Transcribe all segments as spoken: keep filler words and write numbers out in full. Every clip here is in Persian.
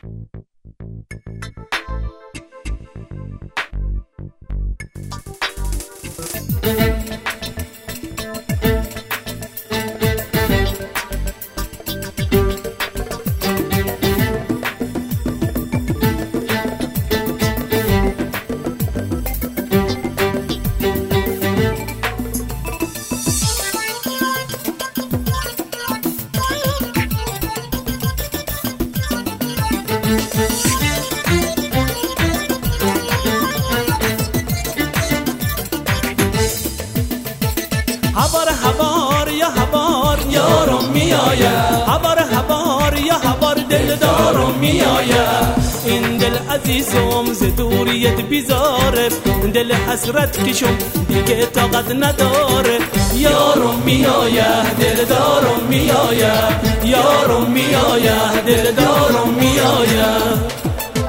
هوار هوار یا هوار یارم میآید، هوار هوار یا هوار دلدارم میآید. این دل عزیزم ز دوریت بیزاره، دل حسرت کشم دیگه طاقت نداره. یارم میآید دلدارم میآید، یارم میآید دلدارم میآید.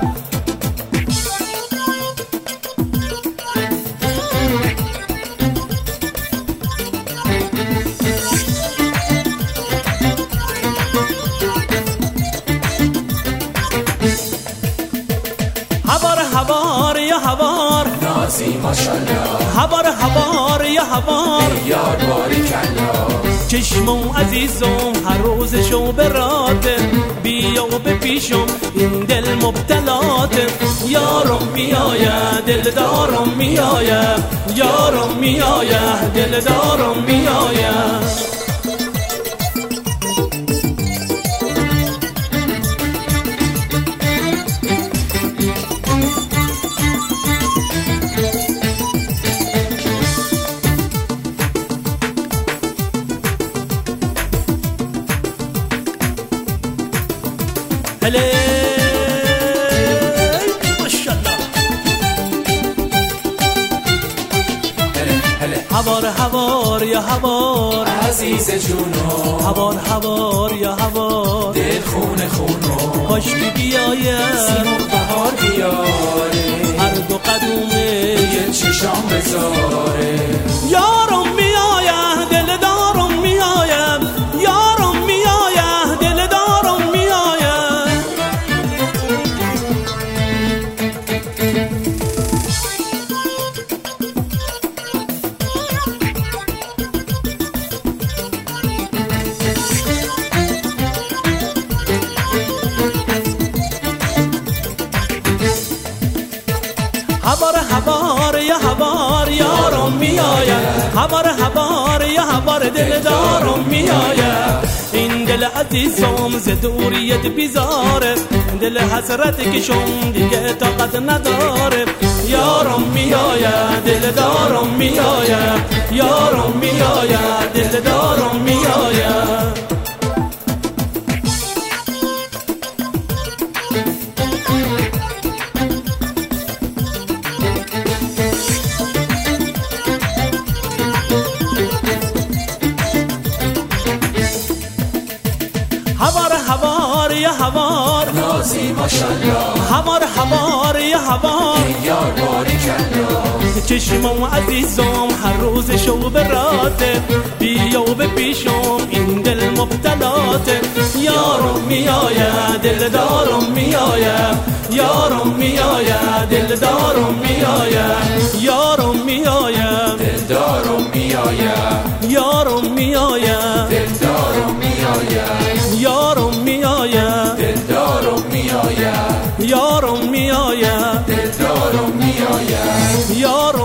هوار هوار یا هوار نازی ماشالله، هوار هوار یا هوار یار باریکالله. چشمم عزیزم هر روز شو براته، بیا و بپیشم این دل مبتلاته. یارم میآید دلدارم میآید، یارم میآید دلدارم میآید. هله ماشالله. هله هله هوار هوار یا هوار عزیز جونو، هوار هوار یا هوار دل خونه خونو. کاش که بیاید سیمون بهار بیاره، هر دو قدومه یه چشام بذاره. یارم میآید دلدارم میآید، یارم میآید دلدارم میآید. هوار هوار یا هوار یارم میآید، هوار هوار یا هوار دلدارم میآید. این دل عزیزم ز دوریت بیزاره، دل حسرت کشم دیگه طاقت نداره. یارم میآید دلدارم میآید، یارم میآید دلدارم میآید. هوار هوار یا هوار نازی ماشالله، هوار هوار یا هوار یار باریکالله. چشمم عزیزم هر روز شو براته، بیا و بپیشم این دل مبتلاته. یارم میآید دلدارم میآید، یارم میآید دلدارم میآید، یارم میآید دلدارم میآید، یارم میآید دلدارم میآید، یارم میآید دلدارم میآید، یارم میآید دلدارم میآید. یارم